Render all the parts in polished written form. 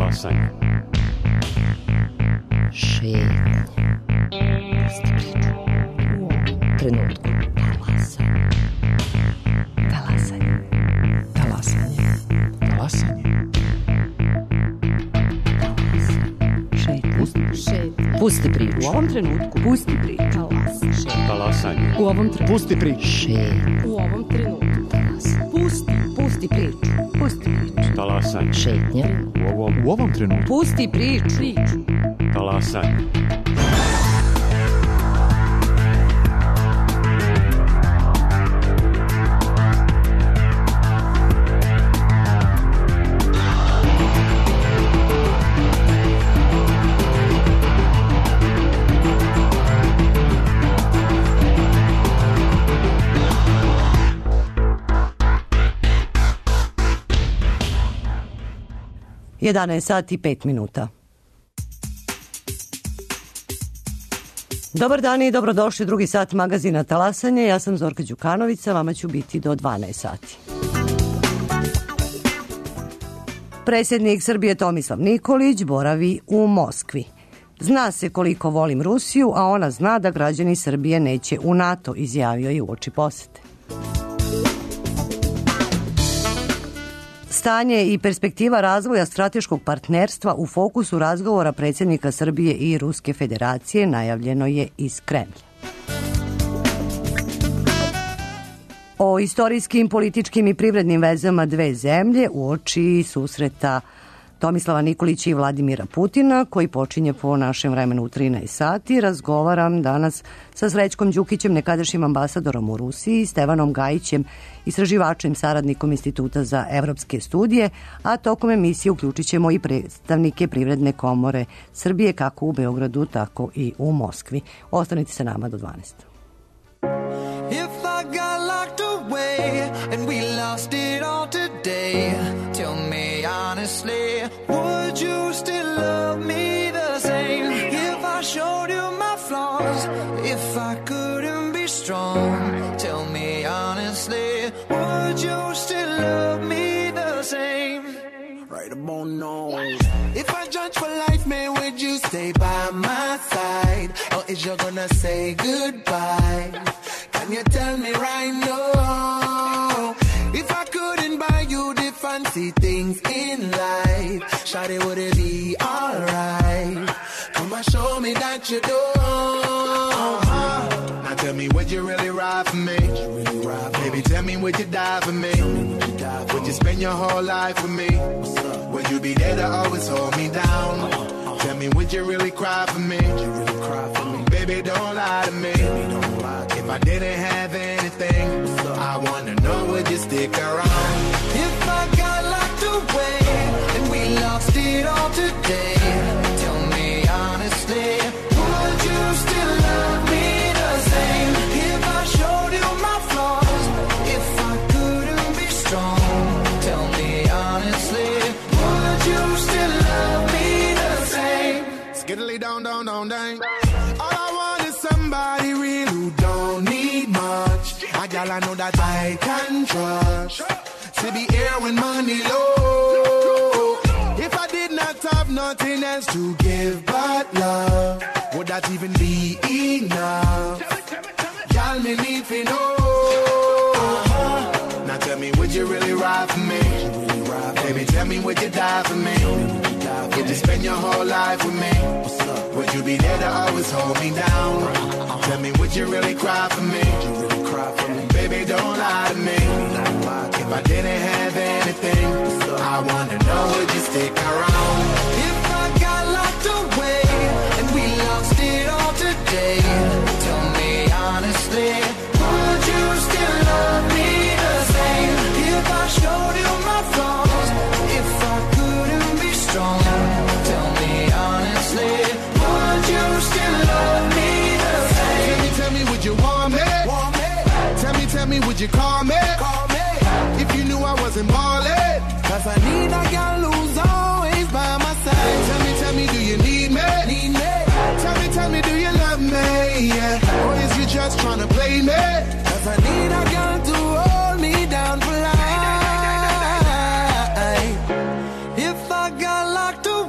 Talasanje. Šetnje. Pusti priču. U ovom trenutku. Talasanje. Talasanje. Talasanje. Talasanje. Pusti priču. U ovom trenutku. Pusti priču. Talasanje. U ovom trenutku. Pusti priču. U ovom trenutku. Pusti priču. Pusti priču. Talasanje. Šetnja. U ovom trenutku. Pusti priču. Talasanje. Sat i 5 minuta. Dobar dan i dobrodošli drugi sat magazina Talasanje. Ja sam Zorka Đukanović, vama ću biti do 12 sati. Predsjednik Srbije Tomislav Nikolić boravi u Moskvi. Zna se koliko volim Rusiju, a ona zna da građani Srbije neće u NATO, izjavio je uoči posete. Stanje i perspektiva razvoja strateškog partnerstva u fokusu razgovora predsjednika Srbije i Ruske federacije najavljeno je iz Kremlja. O istorijskim, političkim i privrednim vezama dve zemlje uoči susreta Tomislava Nikolića i Vladimira Putina, koji počinje po našem vremenu u 13 sati. Razgovaram danas sa Srećkom Đukićem, nekadašnjim ambasadorom u Rusiji, Stevanom Gajićem, istraživačem, saradnikom Instituta za evropske studije, a tokom emisije uključit ćemo i predstavnike Privredne komore Srbije, kako u Beogradu, tako i u Moskvi. Ostanite sa nama do 12. If I got locked away and we lost it all today, tell me honestly, would you still love me the same? If I showed you my flaws, if I couldn't be strong, tell me honestly, would you still love me the same? Right about now. If I judge for life, man, would you stay by my side? Or is you gonna say goodbye? Can you tell me right now? If I couldn't buy you the fancy things in life, shawty, would it be alright? Come and show me that you do. Now tell me, would you really ride for me? Baby, tell me, would you die for me? Would you spend your whole life with me? Would you be there to always hold me down? Tell me, would you really cry for me? Baby, don't lie to me. If I didn't have anything, I wanna know, would you stick around? If I got locked away and we lost it all today, tell me honestly, would you still love me the same? If I showed you my flaws, if I couldn't be strong, tell me honestly, would you still love me the same? Skiddly down, down, down, down. All I want is somebody real who don't need much. A girl I know that I can trust. To be here when money low. If I did not have nothing else to give but love, would that even be enough? Girl, me need to know. Now tell me, would you really ride for me? Baby, tell me, would you die for me? Would you spend your whole life with me? Would you be there to always hold me down? Tell me, would you really cry for me? Baby, don't lie to me. If I didn't have anything, I wanna know, would you stick around? If I got locked away and we lost it all today, tell me honestly, would you still love me the same? If I showed you my flaws, if I couldn't be strong, tell me honestly, would you still love me the same? Tell me, would you want me? Tell me, would you call me? If you knew I wasn't ballin', 'cause I need a girl who's always by my side. Tell me, do you need me? Tell me, do you love me? Yeah. Or is you just tryna play me? 'Cause I need a girl to hold me down for life. If I got locked away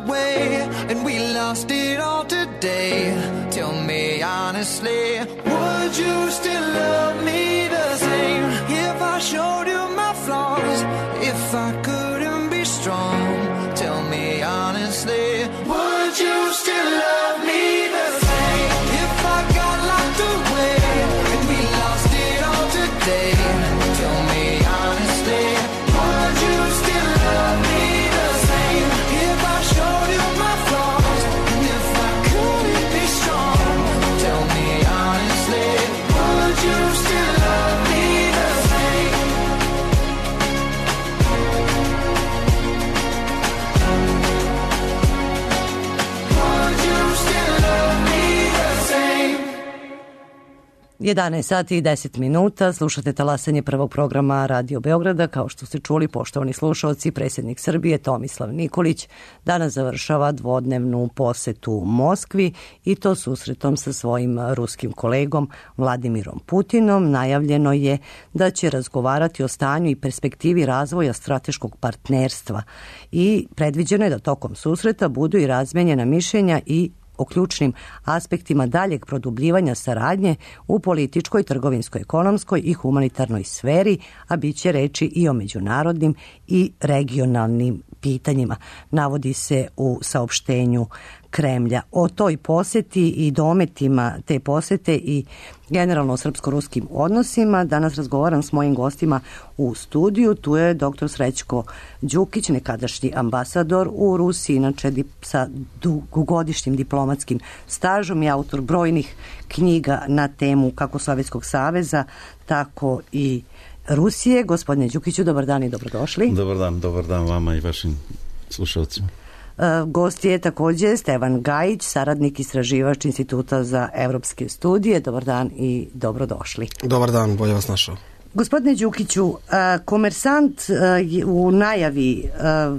11 sati i 10 minuta, slušate talasanje prvog programa Radio Beograda. Kao što ste čuli, poštovani slušalci, predsjednik Srbije Tomislav Nikolić danas završava dvodnevnu posetu Moskvi i to susretom sa svojim ruskim kolegom Vladimirom Putinom. Najavljeno je da će razgovarati o stanju i perspektivi razvoja strateškog partnerstva i predviđeno je da tokom susreta budu i razmenjena mišljenja i o ključnim aspektima daljeg produbljivanja saradnje u političkoj, trgovinskoj, ekonomskoj i humanitarnoj sferi, a bit će reči i o međunarodnim i regionalnim pitanjima. Navodi se u saopštenju Kremlja. O toj poseti i dometima te posete i generalno o srpsko-ruskim odnosima danas razgovaram s mojim gostima u studiju. Tu je dr. Srećko Đukić, nekadašnji ambasador u Rusiji, inače sa dugogodišnjim diplomatskim stažom i autor brojnih knjiga na temu kako Sovjetskog saveza, tako i Rusije. Gospodine Đukiću, dobar dan i dobrodošli. Dobar dan vama i vašim slušalcima. Gost je također Stevan Gajić, saradnik istraživač Instituta za evropske studije. Dobar dan i dobrodošli. Dobar dan, bolje vas našao. Gospodine Đukiću, Komersant u najavi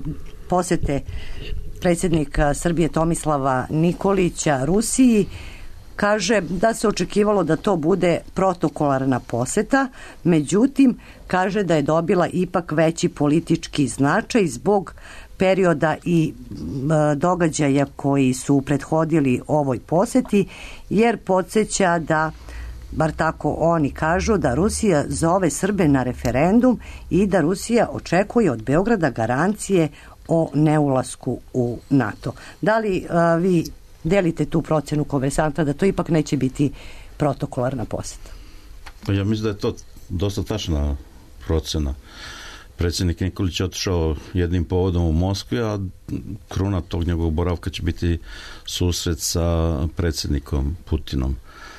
posete predsjednika Srbije Tomislava Nikolića Rusiji kaže da se očekivalo da to bude protokolarna poseta, međutim kaže da je dobila ipak veći politički značaj zbog perioda i događaja koji su prethodili ovoj poseti, jer podsjeća da, bar tako oni kažu, da Rusija zove Srbe na referendum i da Rusija očekuje od Beograda garancije o neulasku u NATO. Da li vi delite tu procenu Komersanta da to ipak neće biti protokolarna poseta? Ja mislim da je to dosta tačna procena. Predsjednik Nikolić je otišao jednim povodom u Moskvi, a kruna tog njegovog boravka će biti susret sa predsjednikom Putinom.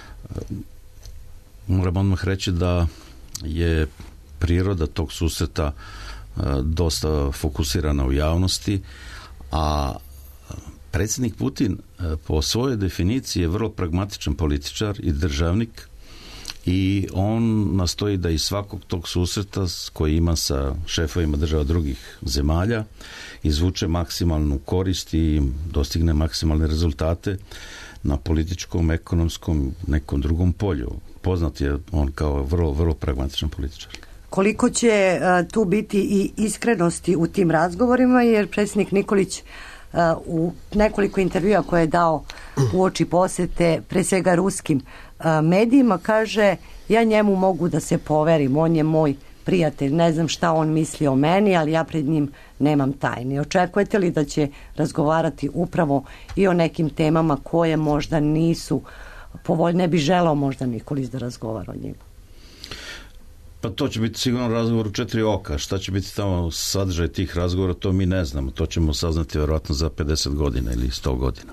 Moram odmah reći da je priroda tog susreta dosta fokusirana u javnosti, a predsjednik Putin po svojoj definiciji je vrlo pragmatičan političar i državnik i on nastoji da iz svakog tog susreta koji ima sa šefovima država drugih zemalja izvuče maksimalnu korist i dostigne maksimalne rezultate na političkom, ekonomskom, nekom drugom polju. Poznat je on kao vrlo pragmatičan političar. Koliko će tu biti i iskrenosti u tim razgovorima, jer predsjednik Nikolić u nekoliko intervjua koje je dao uoči posete, pre svega ruskim medijima, kaže: ja njemu mogu da se poverim, on je moj prijatelj, ne znam šta on misli o meni, ali ja pred njim nemam tajni. Očekujete li da će razgovarati upravo i o nekim temama koje možda nisu povoljne, ne bi želao možda Nikolić da razgovara o njima? Pa to će biti sigurno razgovor u 4 oka. Šta će biti tamo sadržaj tih razgovora, to mi ne znamo. To ćemo saznati vjerojatno za 50 godina ili 100 godina.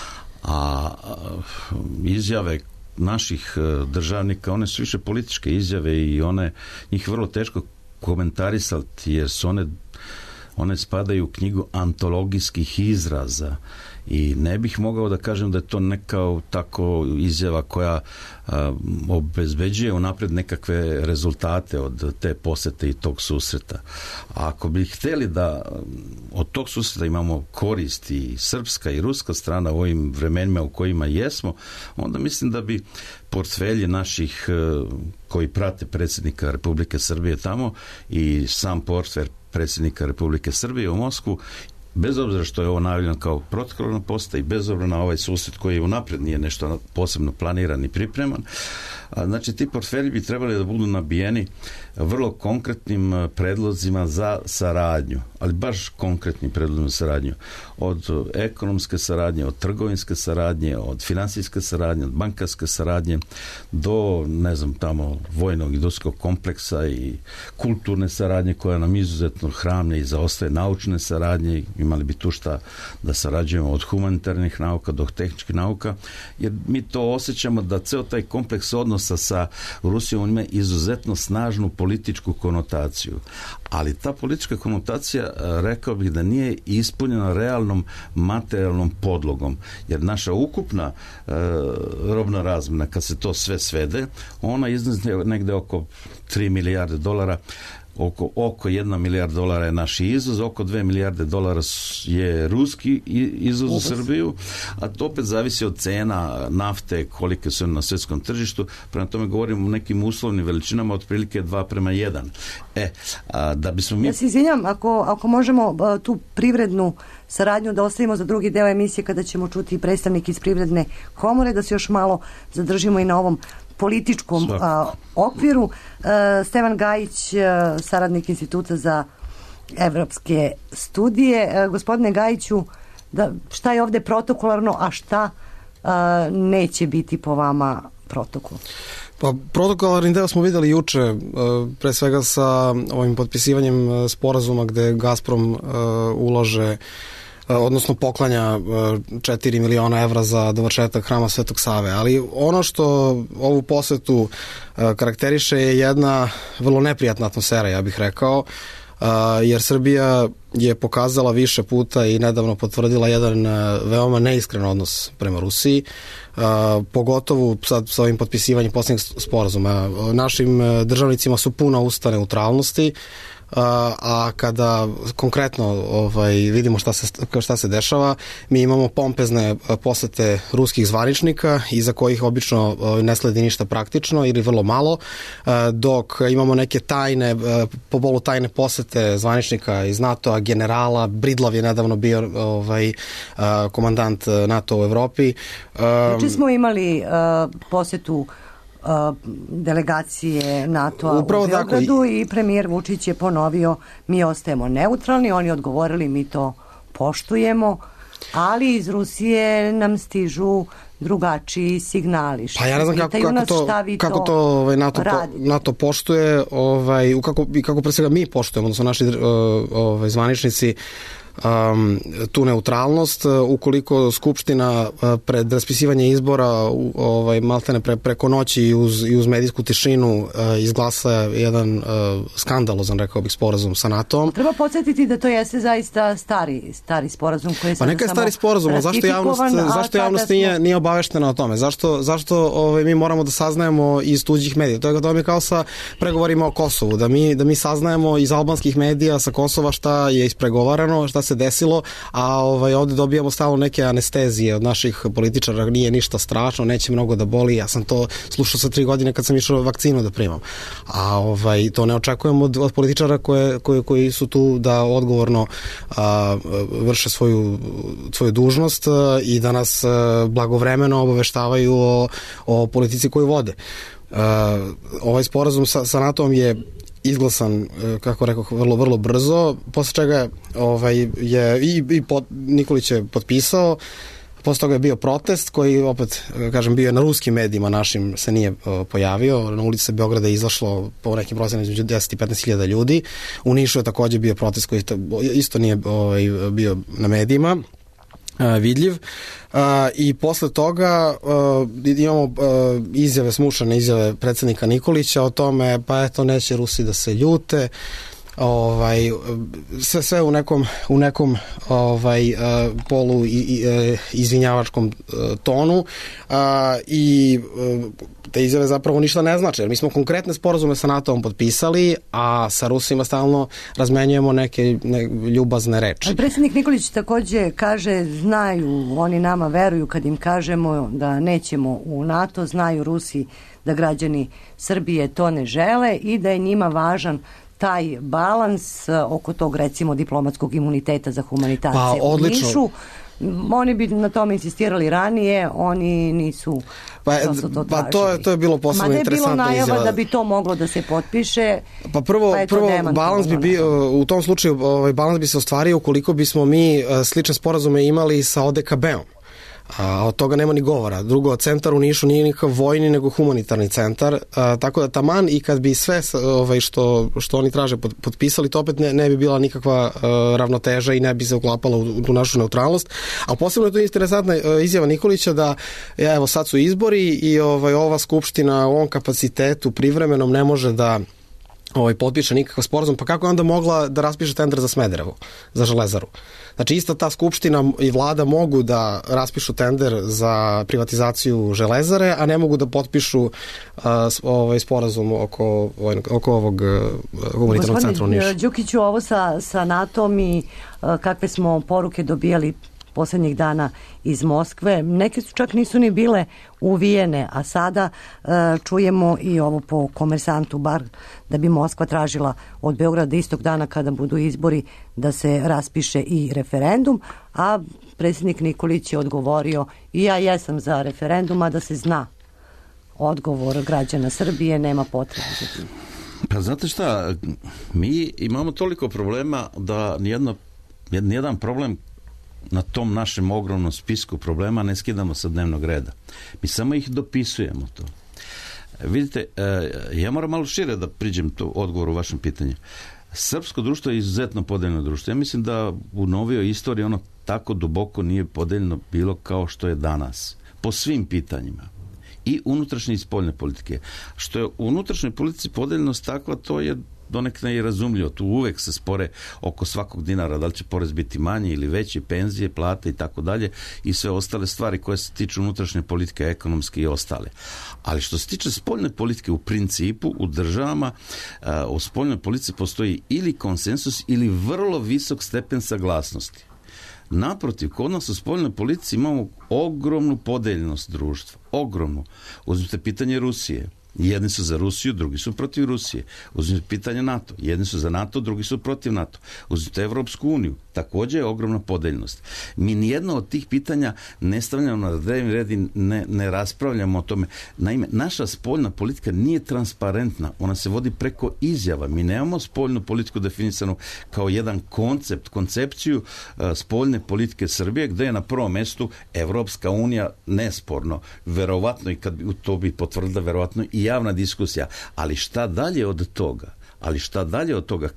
A izjave naših državnika, one su više političke izjave i njih vrlo teško komentarisati, jer su one spadaju u knjigu antologijskih izraza i ne bih mogao da kažem da je to neka tako izjava koja obezbeđuje unapred nekakve rezultate od te posete i tog susreta. A ako bi htjeli da od tog susreta imamo korist i srpska i ruska strana u ovim vremenima u kojima jesmo, onda mislim da bi portfelji naših koji prate predsjednika Republike Srbije tamo i sam portfelj predsjednika Republike Srbije u Moskvu, bez obzira što je ovo najavljeno kao protokolarna poseta i bez obzira na ovaj susret koji unaprijed nije nešto posebno planiran i pripreman, znači ti portfelji bi trebali da budu nabijeni vrlo konkretnim predlozima za saradnju, ali baš konkretnim predlozima za saradnju. Od ekonomske saradnje, od trgovinske saradnje, od financijske saradnje, od bankarske saradnje do, ne znam, tamo vojnog industrijskog kompleksa i kulturne saradnje koja nam izuzetno hramlja i zaostaje, naučne saradnje i imali bi tu šta da sarađujemo od humanitarnih nauka do tehničkih nauka, jer mi to osjećamo da ceo taj kompleks odnosa sa Rusijom ima izuzetno snažnu političku konotaciju. Ali ta politička konotacija, rekao bih da nije ispunjena realnom materijalnom podlogom, jer naša ukupna robna razmjena, kad se to sve svede, ona iznosi negde oko 3 milijarde dolara, oko 1 milijarda dolara je naš izvoz, oko 2 milijarde dolara je ruski izvoz u Srbiju, a to opet zavisi od cena nafte, kolike su na svjetskom tržištu, prema tome govorimo o nekim uslovnim veličinama, otprilike 2:1. Da bismo mi... Ja se izvinjam, ako možemo tu privrednu saradnju da ostavimo za drugi deo emisije kada ćemo čuti predstavnik iz Privredne komore, da se još malo zadržimo i na ovom političkom okviru. Stevan Gajić, saradnik Instituta za evropske studije. Gospodine Gajiću, šta je ovde protokolarno, a šta neće biti po vama protokol? Pa protokolarni deo smo videli juče, pre svega sa ovim potpisivanjem sporazuma gde Gazprom ulaže, odnosno poklanja 4 miliona evra za dovršetak Hrama Svetog Save. Ali ono što ovu posetu karakteriše je jedna vrlo neprijatna atmosfera, ja bih rekao, jer Srbija je pokazala više puta i nedavno potvrdila jedan veoma neiskren odnos prema Rusiji, pogotovo sad sa ovim potpisivanjem posljednjeg sporazuma. Našim državnicima su puna usta neutralnosti, a kada konkretno vidimo šta se dešava, mi imamo pompezne posete ruskih zvaničnika iza kojih obično ne sledi ništa praktično ili vrlo malo, dok imamo neke tajne, polutajne posete zvaničnika iz NATO-a, generala. Bridlav je nedavno bio komandant NATO u Evropi. Juče smo imali posetu delegacije NATO-a u Beogradu i premijer Vučić je ponovio: mi ostajemo neutralni. Oni odgovorili: mi to poštujemo, ali iz Rusije nam stižu drugačiji signali. Pa ja ne znam kako to NATO poštuje i kako pre svega mi poštujemo, odnosno naši zvaničnici, tu neutralnost. Ukoliko Skupština pred raspisivanje izbora maltene preko noći i uz medijsku tišinu izglasa jedan skandalozan, rekao bih, sporazum sa NATO-om. Treba podsjetiti da to jeste zaista stari sporazum koji je sada samo stari sporazum, zašto javnost nije obaveštena o tome? Zašto mi moramo da saznajemo iz tuđih medija? To je kao sa pregovorima o Kosovu, da mi saznajemo iz albanskih medija sa Kosova šta je ispregovarano, šta se desilo, a ovde dobijamo stalno neke anestezije od naših političara: nije ništa strašno, neće mnogo da boli. Ja sam to slušao sa 3 godine kad sam išao vakcinu da primam. A to ne očekujemo od političara koji su tu da odgovorno vrše svoju dužnost i da nas blagovremeno obaveštavaju o politici koju vode. Ovaj sporazum sa NATO-om je izglasan, kako rekao, vrlo, vrlo brzo, posle čega Nikolić je potpisao. Posle toga je bio protest koji, opet kažem, bio je na ruskim medijima, našim se nije pojavio. Na ulici Beograda je izašlo po nekim procenama između 10 i 15.000 ljudi. U Nišu je takođe bio protest koji isto nije bio na medijima vidljiv. I posle toga imamo smušane izjave predsjednika Nikolića o tome, pa eto, neće Rusi da se ljute, sve u nekom polu izvinjavačkom tonu, i te izjave zapravo ništa ne znače, jer mi smo konkretne sporazume sa NATO-om potpisali, a sa Rusima stalno razmenjujemo neke ljubazne reči. Predsjednik Nikolić takođe kaže: znaju, oni nama veruju kad im kažemo da nećemo u NATO, znaju Rusi da građani Srbije to ne žele i da je njima važan taj balans oko tog, recimo, diplomatskog imuniteta za humanitacije u Nišu. Oni bi na tome insistirali ranije, oni nisu to tražili. To je bilo posebno interesantna izjava. Ma da je bilo najava da bi to moglo da se potpiše. Pa prvo balans bi bio, u tom slučaju balans bi se ostvario ukoliko bismo mi slične sporazume imali sa ODKB-om. A od toga nema ni govora. Drugo, centar u Nišu nije nikakav vojni, nego humanitarni centar, tako da taman i kad bi sve što oni traže potpisali, to opet ne bi bila nikakva ravnoteža i ne bi se uklapala u tu našu neutralnost. Ali posebno je to interesantna izjava Nikolića da evo sad su izbori i ova skupština u ovom kapacitetu privremenom ne može da potpiše nikakav sporazum, pa kako je onda mogla da raspiše tender za Smederevo, za Železaru? Znači, ista ta skupština i vlada mogu da raspišu tender za privatizaciju Železare, a ne mogu da potpišu sporazum oko ovog humanitarnog centra u Nišu. Gospodin Đukiću, ovo sa NATO-om i kakve smo poruke dobijali poslednjih dana iz Moskve, neke su čak nisu ni bile uvijene, a sada čujemo i ovo po Komersantu bar da bi Moskva tražila od Beograda istog dana kada budu izbori da se raspiše i referendum, a predsjednik Nikolić je odgovorio i ja jesam za referendum, a da se zna odgovor građana Srbije, nema potrebe za tim. Pa znate šta, mi imamo toliko problema da nijedan problem na tom našem ogromnom spisku problema ne skidamo sa dnevnog reda. Mi samo ih dopisujemo to. Vidite, ja moram malo šire da priđem to odgovor u vašem pitanju. Srpsko društvo je izuzetno podeljeno društvo. Ja mislim da u novijoj istoriji ono tako duboko nije podeljeno bilo kao što je danas. Po svim pitanjima. I unutrašnje i spoljne politike. Što je u unutrašnjoj politici podeljenost takva, to je donekle i razumljivo. Tu uvek se spore oko svakog dinara, da li će porez biti manji ili veći, penzije, plate i tako dalje i sve ostale stvari koje se tiču unutrašnje politike, ekonomske i ostale. Ali što se tiče spoljne politike, u principu u državama u spoljnoj politici postoji ili konsensus ili vrlo visok stepen saglasnosti. Naprotiv, kod nas u spoljnoj politici imamo ogromnu podeljenost društva. Ogromnu. Uzmite pitanje Rusije. Jedni su za Rusiju, drugi su protiv Rusije. Uzmite pitanje NATO. Jedni su za NATO, drugi su protiv NATO. Uzmite Evropsku uniju. Također je ogromna podeljnost. Mi nijedno od tih pitanja ne stavljamo na dnevni red i ne raspravljamo o tome. Naime, naša spoljna politika nije transparentna. Ona se vodi preko izjava. Mi nemamo spoljnu politiku definisanu kao jedan koncepciju spoljne politike Srbije, gdje je na prvom mjestu Evropska unija nesporno. Verovatno, i kad bi to bi potvrdila, verovatno i javna diskusija. Ali šta dalje od toga?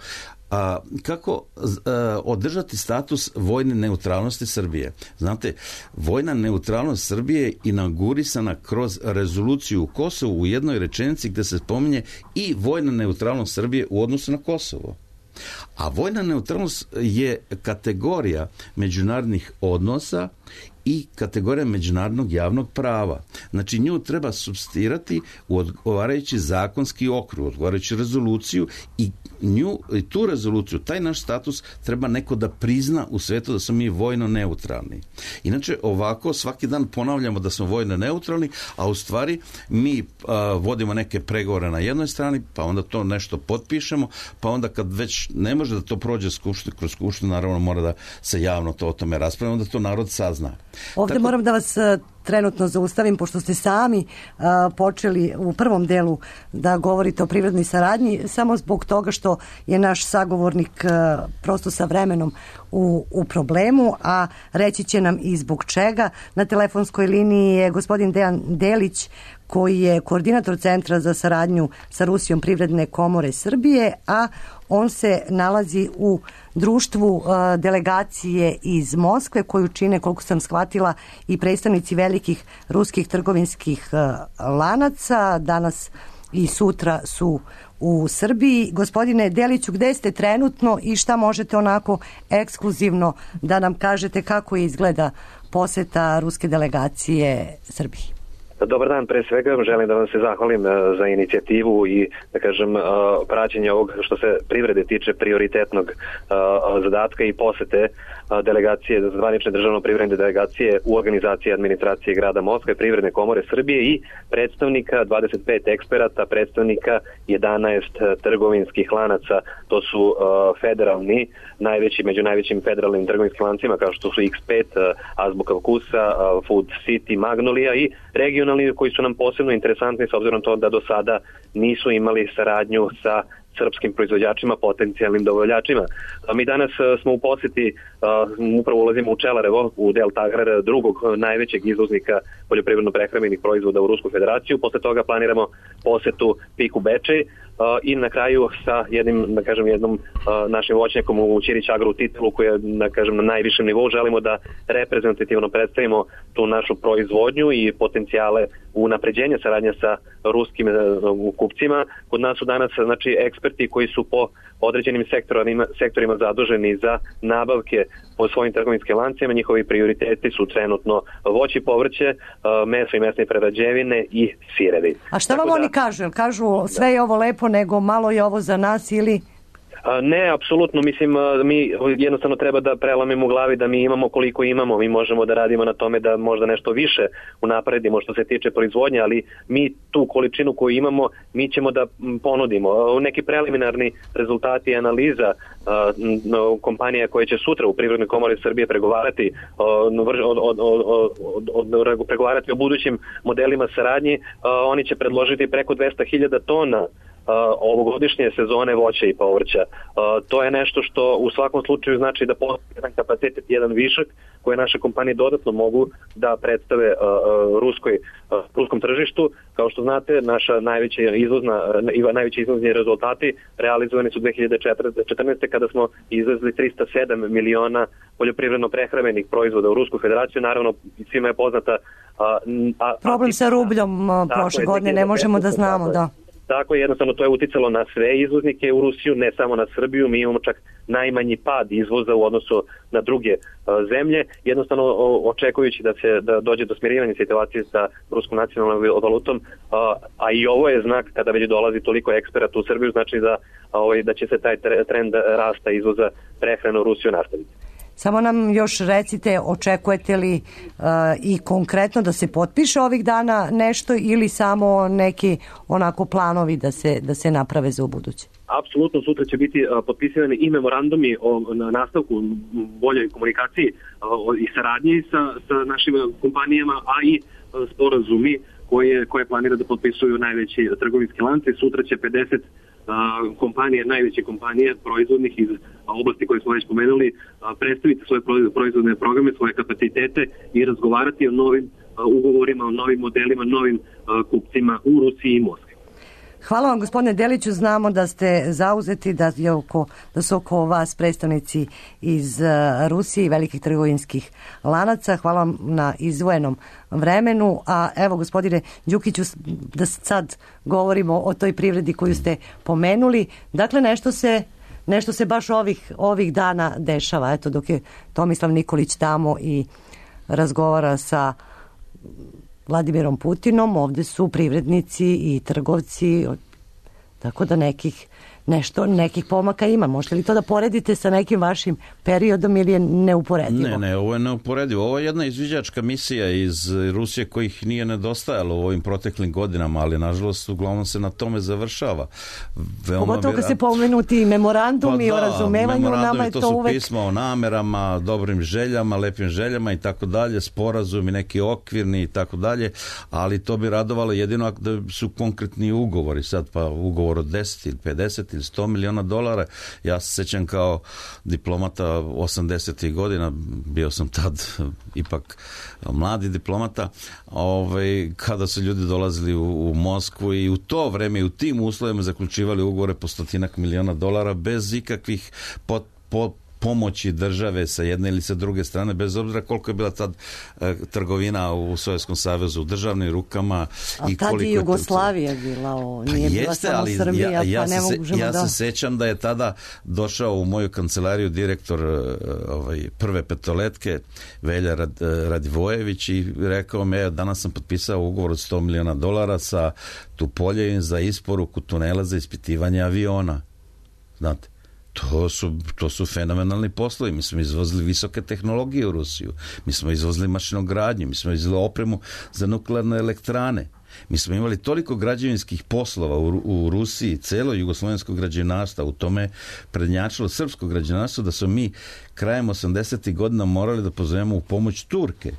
Kako održati status vojne neutralnosti Srbije? Znate, vojna neutralnost Srbije je inaugurisana kroz rezoluciju u Kosovu u jednoj rečenici gdje se spominje i vojna neutralnost Srbije u odnosu na Kosovo. A vojna neutralnost je kategorija međunarodnih odnosa i kategorija međunarodnog javnog prava. Znači, nju treba supstirati u odgovarajući zakonski okvir, odgovarajuću rezoluciju i tu rezoluciju, taj naš status treba neko da prizna u svetu da smo mi vojno neutralni. Inače, ovako svaki dan ponavljamo da smo vojno neutralni, a u stvari mi vodimo neke pregovore na jednoj strani, pa onda to nešto potpišemo, pa onda kad već ne može da to prođe kroz skupštinu, naravno mora da se javno to o tome raspravimo, da to narod sazna. Ovdje moram da vas trenutno zaustavim, pošto ste sami počeli u prvom delu da govorite o privrednoj saradnji, samo zbog toga što je naš sagovornik prosto sa vremenom u problemu, a reći će nam i zbog čega. Na telefonskoj liniji je gospodin Dejan Delić, koji je koordinator Centra za saradnju sa Rusijom Privredne komore Srbije, a on se nalazi u društvu delegacije iz Moskve koju čine, koliko sam shvatila, i predstavnici velikih ruskih trgovinskih lanaca. Danas i sutra su u Srbiji. Gospodine Deliću, gde ste trenutno i šta možete onako ekskluzivno da nam kažete kako izgleda poseta ruske delegacije Srbiji? Dobar dan, pre svega želim da vam se zahvalim za inicijativu i da kažem praćenje ovog što se privrede tiče prioritetnog zadatka i posete delegacije, zvanične državno-privredne delegacije u organizaciji administracije grada Moskve, Privredne komore Srbije i predstavnika 25 eksperata, predstavnika 11 trgovinskih lanaca. To su federalni, među najvećim federalnim trgovinskim lancima kao što su X5, Azbuka Vkusa, Food City, Magnolia i regionalni koji su nam posebno interesantni s obzirom to da do sada nisu imali saradnju sa srpskim proizvođačima, potencijalnim dobavljačima. Mi danas smo u poseti, upravo ulazimo u Čelarevo, u Delta Agrar, drugog najvećeg izvoznika poljoprivredno-prehrambenih proizvoda u Rusku federaciju. Posle toga planiramo posetu PIK u Bečej i na kraju sa jednim našim voćnjakom u Ćirić Agro u Titelu, koji je na najvišem nivou. Želimo da reprezentativno predstavimo tu našu proizvodnju i potencijale unapređenja saradnje sa ruskim kupcima. Kod nas su danas eksperti koji su po određenim sektorima zaduženi za nabavke po svojim trgovinskim lancima. Njihovi prioriteti su trenutno voće i povrće, meso i mesne prerađevine i sirevi. A šta vam oni kažu? Kažu sve je ovo lepo, nego malo je ovo za nas ili... Ne, apsolutno, mislim, mi jednostavno treba da prelamimo u glavi da mi imamo koliko imamo, mi možemo da radimo na tome da možda nešto više unapredimo što se tiče proizvodnje, ali mi tu količinu koju imamo, mi ćemo da ponudimo. Neki preliminarni rezultati i analiza kompanija koje će sutra u Privrednoj komori Srbije pregovarati o budućim modelima saradnji, oni će predložiti preko 200.000 tona ovogodišnje sezone voća i povrća. To je nešto što u svakom slučaju znači da postoji jedan kapacitet, jedan višak koje naše kompanije dodatno mogu da predstave ruskom tržištu. Kao što znate, naša najveći izvozni rezultati realizovani su 2014. kada smo izvezli 307 miliona poljoprivredno-prehrambenih proizvoda u Rusku federaciju. Naravno, svima je poznata... problem sa rubljom prošle godine, ne možemo da znamo, da. Tako je, jednostavno to je uticalo na sve izvoznike u Rusiju, ne samo na Srbiju. Mi imamo čak najmanji pad izvoza u odnosu na druge zemlje, jednostavno očekujući da dođe do smirivanja situacije sa ruskom nacionalnom valutom, a i ovo je znak kada već dolazi toliko eksperata u Srbiju, znači da će se taj trend rasta izvoza prehrane u Rusiju nastaviti. Samo nam još recite, očekujete li i konkretno da se potpiše ovih dana nešto ili samo neki onako planovi da se naprave za ubuduće? Apsolutno, sutra će biti potpisivani i memorandumi o nastavku boljoj komunikaciji i saradnji sa našim kompanijama, a i sporazumi koje planira da potpisuju najveći trgovinski lanci. Sutra će 50 najveće kompanije proizvodnih iz oblasti koje smo već pomenuli predstaviti svoje proizvodne programe, svoje kapacitete i razgovarati o novim ugovorima, o novim modelima, novim kupcima u Rusiji i Moskvi. Hvala vam, gospodine Deliću, znamo da ste zauzeti, da su oko vas predstavnici iz Rusije i velikih trgovinskih lanaca. Hvala vam na izdvojenom vremenu. A evo, gospodine Đukiću, da sad govorimo o toj privredi koju ste pomenuli. Dakle, nešto se baš ovih dana dešava. Eto, dok je Tomislav Nikolić tamo i razgovara sa Vladimirom Putinom, ovde su privrednici i trgovci, tako da nekih pomaka ima. Možete li to da poredite sa nekim vašim periodom ili je neuporedivo? Ne, ovo je neuporedivo. Ovo je jedna izviđačka misija iz Rusije kojih nije nedostajalo u ovim proteklim godinama, ali nažalost uglavnom se na tome završava. Pogotovo kad se pomenuti memorandumi o razumevanju, nama je to uvek... To su pisma o namerama, dobrim željama, lepim željama i tako dalje, sporazumi neki okvirni i tako dalje, ali to bi radovalo jedino da su konkretni ugovori. Sad pa ugovor od 10 ili 50 ili 100 miliona dolara. Ja se sećam kao diplomata 80. godina, bio sam tad ipak mladi diplomata, kada su ljudi dolazili u Moskvu i u to vreme i u tim uslovima zaključivali ugovore po 100 miliona dolara bez ikakvih pomoći države sa jedne ili sa druge strane, bez obzira koliko je bila tad trgovina u Sovjetskom savezu u državnim rukama. A tad i Jugoslavija bila, nije bila samo Srbija, pa ne možemo da... Ja se sećam da je tada došao u moju kancelariju direktor prve petoletke, Velja Radivojević, i rekao me, danas sam potpisao ugovor od 100 miliona dolara sa Tupoljevim za isporuku tunela za ispitivanje aviona. Znate? To su fenomenalni poslovi. Mi smo izvozili visoke tehnologije u Rusiju. Mi smo izvozili mašinogradnju. Mi smo izvozili opremu za nuklearne elektrane. Mi smo imali toliko građevinskih poslova u Rusiji, celo jugoslovensko građevinarstvo, u tome prednjačilo srpsko građevinarstvo, da smo mi krajem 80. godina morali da pozovemo u pomoć Turke.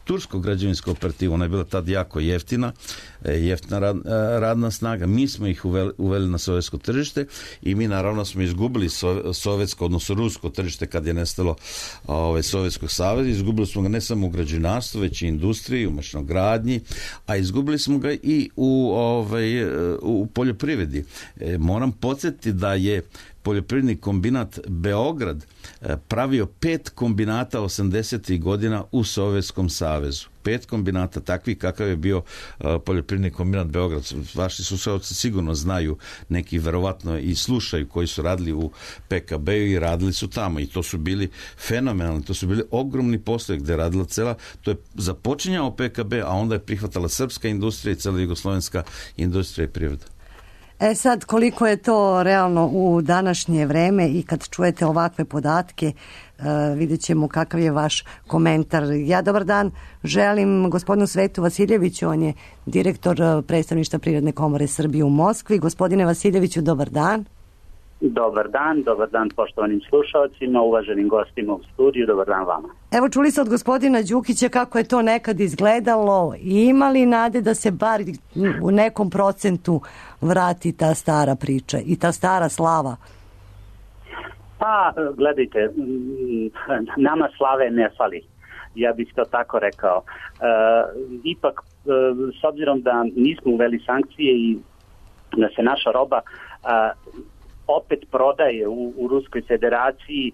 tursku građevinsku operativu, ona je bila tad jako jeftina radna snaga. Mi smo ih uveli na sovjetsko tržište i mi naravno smo izgubili sovjetsko, odnosno rusko tržište kad je nestalo Sovjetskog saveza. Izgubili smo ga ne samo u građevinarstvu, već i industriji, u mašinogradnji, a izgubili smo ga i u poljoprivredi. Moram podsjetiti da je poljoprivredni kombinat Beograd pravio 5 kombinata 80. godina u Sovjetskom savezu. 5 kombinata, takvi kakav je bio poljoprivredni kombinat Beograd. Vaši slušalci sigurno znaju, neki verovatno i slušaju, koji su radili u PKB-u i radili su tamo. I to su bili fenomenalni, to su bili ogromni poslovi gde je radila to je započinjao PKB, a onda je prihvatala srpska industrija i cela jugoslovenska industrija i privreda. Sad, koliko je to realno u današnje vreme i kad čujete ovakve podatke, vidjet ćemo kakav je vaš komentar. Ja dobar dan želim gospodinu Svetu Vasiljeviću, on je direktor predstavništva Privredne komore Srbije u Moskvi. Gospodine Vasiljeviću, dobar dan. Dobar dan poštovanim slušalcima, uvaženim gostima u studiju, dobar dan vama. Evo, čuli ste od gospodina Đukića kako je to nekad izgledalo. Ima li nade da se bar u nekom procentu vrati ta stara priča i ta stara slava? Pa, gledajte, nama slave ne fali, ja bih to tako rekao. Ipak, s obzirom da nismo uveli sankcije i da se naša roba opet prodaje u Ruskoj federaciji,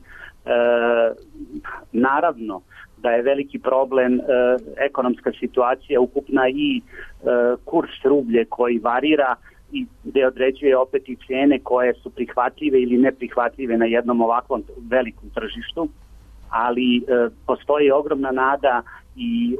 naravno da je veliki problem ekonomska situacija ukupna i kurs rublje koji varira i gde određuje opet i cijene koje su prihvatljive ili neprihvatljive na jednom ovakvom velikom tržištu, ali postoji ogromna nada i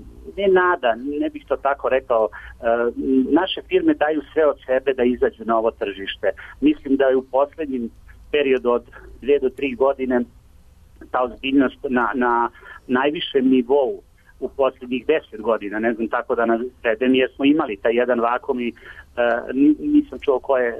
ne bih to tako rekao, naše firme daju sve od sebe da izađu na ovo tržište. Mislim da je u poslednjim periodu od 2 do 3 godine ta ozbiljnost na najvišem nivou u posljednjih 10 godina, ne znam tako da navedem, jer smo imali taj jedan vakum i nisam čuo ko je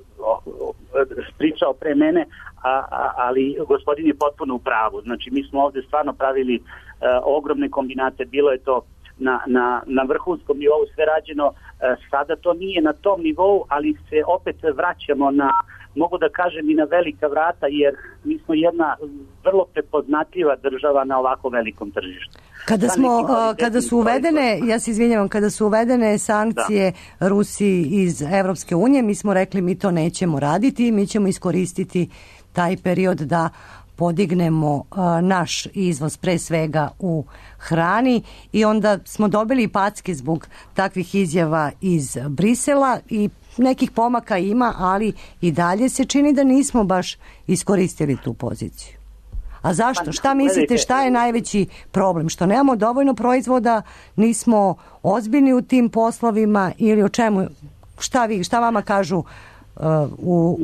pričao pre mene, ali gospodin je potpuno u pravu. Znači, mi smo ovde stvarno pravili ogromne kombinate, bilo je to na vrhunskom nivou sve rađeno, sada to nije na tom nivou, ali se opet vraćamo mogu da kažem i na velika vrata, jer mi smo jedna vrlo prepoznatljiva država na ovako velikom tržištu. Kada su uvedene, ja se izvinjavam, kada su uvedene sankcije Rusiji iz Evropske unije, mi smo rekli mi to nećemo raditi, mi ćemo iskoristiti taj period da podignemo naš izvoz pre svega u hrani i onda smo dobili packe zbog takvih izjava iz Brisela i nekih pomaka ima, ali i dalje se čini da nismo baš iskoristili tu poziciju. A zašto? Šta mislite, šta je najveći problem? Što nemamo dovoljno proizvoda, nismo ozbiljni u tim poslovima ili o čemu? Šta vama kažu u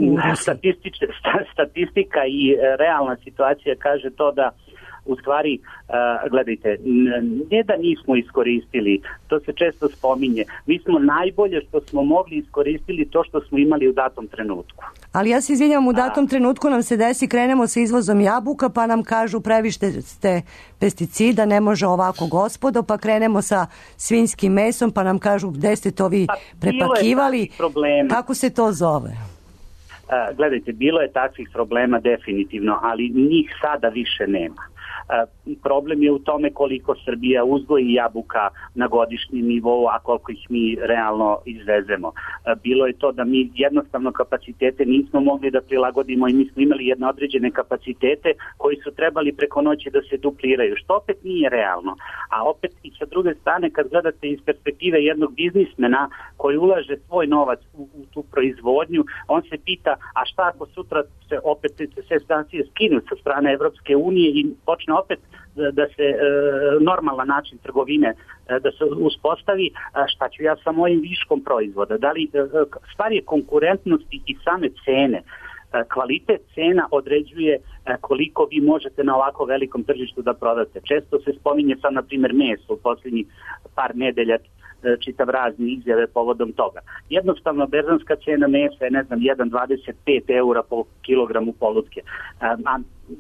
statistika i realna situacija kaže to da u stvari, gledajte, ne da nismo iskoristili, to se često spominje, mi smo najbolje što smo mogli iskoristili to što smo imali u datom trenutku. Ali ja se izvinjam, u datom trenutku nam se desi, krenemo sa izvozom jabuka, pa nam kažu previše ste pesticida, ne može ovako gospodo, pa krenemo sa svinjskim mesom, pa nam kažu gde ste to vi prepakivali, kako se to zove? Gledajte, bilo je takvih problema definitivno, ali njih sada više nema. Problem je u tome koliko Srbija uzgoji jabuka na godišnjem nivou, a koliko ih mi realno izvezemo. Bilo je to da mi jednostavno kapacitete nismo mogli da prilagodimo i mi smo imali jedne određene kapacitete koji su trebali preko noći da se dupliraju, što opet nije realno. A opet i sa druge strane, kad gledate iz perspektive jednog biznismena koji ulaže svoj novac u tu proizvodnju, on se pita, a šta ako sutra se opet sve sankcije skinu sa strane Evropske unije i počne opet da se normalan način trgovine da se uspostavi, šta ću ja sa mojim viškom proizvoda? Da li stvar je konkurentnosti i same cene? Kvalitet cena određuje koliko vi možete na ovako velikom tržištu da prodate. Često se spominje sad, na primjer, meso u posljednjih par nedelja, čitav razni izjave povodom toga. Jednostavno, berzanska cena mesa je, 1,25 € po kilogramu polutke. A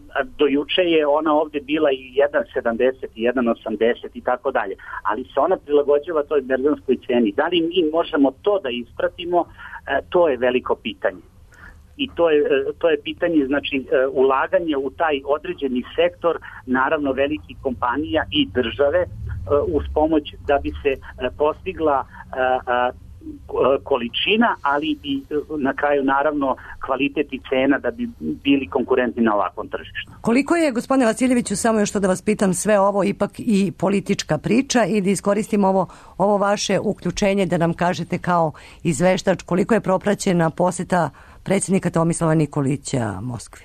do juče je ona ovde bila i 1,70 i 1,80 i tako dalje, ali se ona prilagođava toj berzanskoj ceni. Da li mi možemo to da ispratimo, to je veliko pitanje. I to je pitanje, znači, ulaganje u taj određeni sektor, naravno velikih kompanija i države, uz pomoć da bi se postigla količina, ali i na kraju naravno kvalitet i cena da bi bili konkurentni na ovakvom tržištu. Koliko je, gospodine Vasiljeviću, samo još to da vas pitam, sve ovo ipak i politička priča i da iskoristim ovo vaše uključenje da nam kažete kao izveštač koliko je propraćena poseta predsjednika Tomislava Nikolića Moskvi?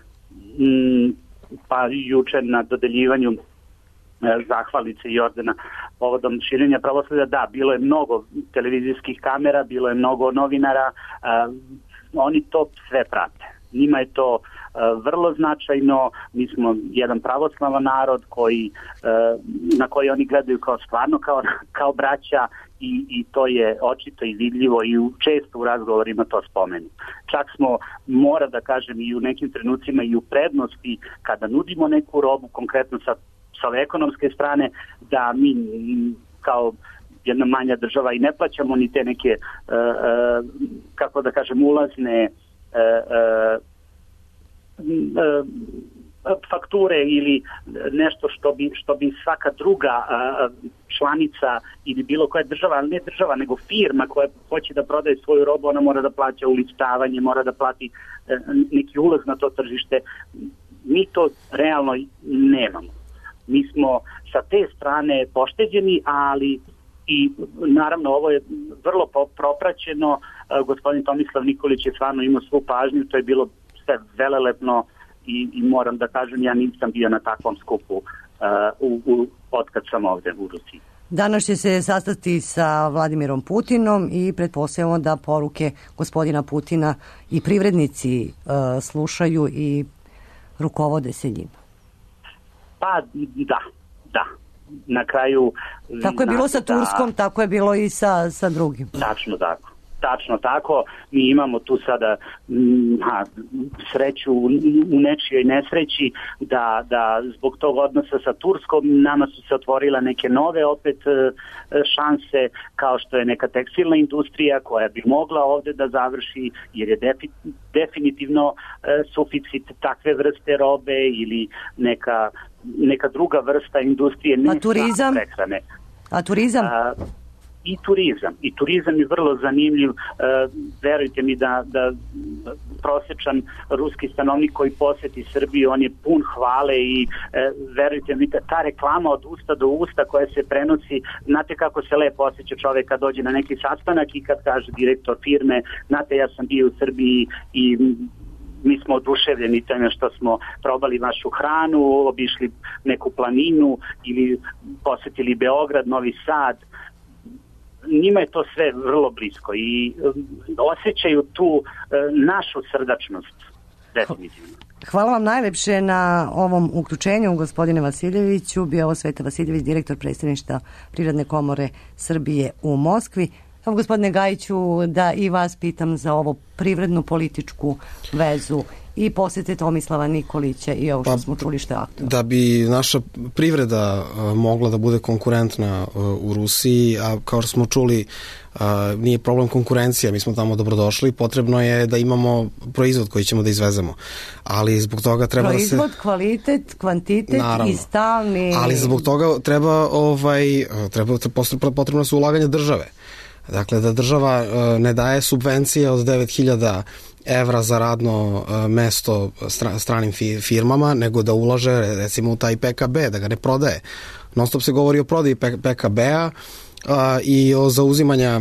Pa juče na dodeljivanju zahvalice i ordena povodom širenja pravoslavlja, da, bilo je mnogo televizijskih kamera, bilo je mnogo novinara, oni to sve prate. Njima je to vrlo značajno, mi smo jedan pravoslavan narod na koji oni gledaju kao stvarno kao braća i to je očito i vidljivo i često u razgovorima to spomenu. Čak smo, mora da kažem, i u nekim trenucima i u prednosti kada nudimo neku robu, konkretno sa ove ekonomske strane, da mi kao jedna manja država i ne plaćamo ni te neke, kako da kažem, ulazne fakture ili nešto što bi svaka druga članica ili bilo koja država, ali ne država, nego firma koja hoće da prodaje svoju robu, ona mora da plaća ulistavanje, mora da plati neki ulaz na to tržište. Mi to realno nemamo. Mi smo sa te strane pošteđeni, ali i naravno ovo je vrlo propraćeno. Gospodin Tomislav Nikolić je stvarno imao svu pažnju, to je bilo sve velelepno i moram da kažem, ja nisam bio na takvom skupu otkad sam ovde u Rusiji. Danas će se sastati sa Vladimirom Putinom i pretpostavljamo da poruke gospodina Putina i privrednici slušaju i rukovode se njima. Pa da. Na kraju... Tako je bilo sa Turskom, tako je bilo i sa drugim. Tačno tako. Mi imamo tu sada sreću u nečijoj nesreći da zbog tog odnosa sa Turskom nama su se otvorile neke nove opet šanse, kao što je neka tekstilna industrija koja bi mogla ovde da završi, jer je definitivno suficit takve vrste robe ili neka druga vrsta industrije. A turizam? A turizam? I turizam je vrlo zanimljiv. Verujte mi da prosječan ruski stanovnik koji poseti Srbiju, on je pun hvale i verujte mi ta reklama od usta do usta koja se prenosi, znate kako se lepo osjeća čovek kad dođe na neki sastanak i kad kaže direktor firme, znate, ja sam bio u Srbiji i mi smo oduševljeni tome što smo probali vašu hranu, obišli neku planinu ili posetili Beograd, Novi Sad. Njima je to sve vrlo blisko i osjećaju tu našu srdačnost, definitivno. Hvala vam najlepše na ovom uključenju, gospodine Vasiljeviću. Bio ovo Sveta Vasiljević, direktor predstavništva Privredne komore Srbije u Moskvi. Evo, gospodine Gajiću, da i vas pitam za ovo privrednu političku vezu i posete Tomislava Nikolića i ovo što smo čuli što je aktualno. Da bi naša privreda mogla da bude konkurentna u Rusiji, a kao što smo čuli, nije problem konkurencija, mi smo tamo dobrodošli, potrebno je da imamo proizvod koji ćemo da izvezemo. Ali zbog toga treba proizvod, kvalitet, kvantitet, naravno, i stalni... Ali zbog toga potrebno su ulaganja države. Dakle, da država ne daje subvencije od 9.000 evra za radno mesto stranim firmama, nego da ulaže recimo u taj PKB, da ga ne prodaje. Non stop se govori o prodaji PKB-a i o zauzimanja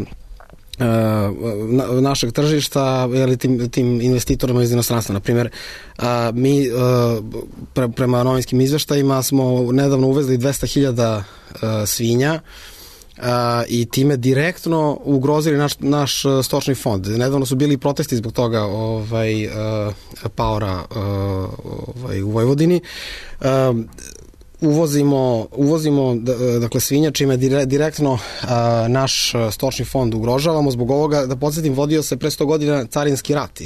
našeg tržišta tim investitorima iz inostranstva. Naprimjer, mi prema novinskim izveštajima smo nedavno uvezli 200.000 svinja i time direktno ugrozili naš stočni fond. Nedavno su bili protesti zbog toga paora u Vojvodini. uvozimo dakle svinja, čime direktno naš stočni fond ugrožavamo. Zbog ovoga, da podsjetim, vodio se pre 100 godina carinski rat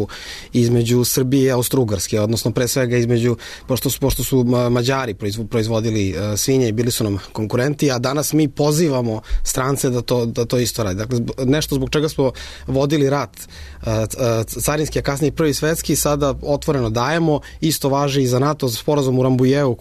između Srbije i Austro-Ugarske, odnosno pre svega pošto su Mađari proizvodili svinje i bili su nam konkurenti, a danas mi pozivamo strance da to isto radi. Dakle, nešto zbog čega smo vodili rat carinski, a kasnije i prvi svetski, sada otvoreno dajemo. Isto važi i za NATO sporazum u Rambujeu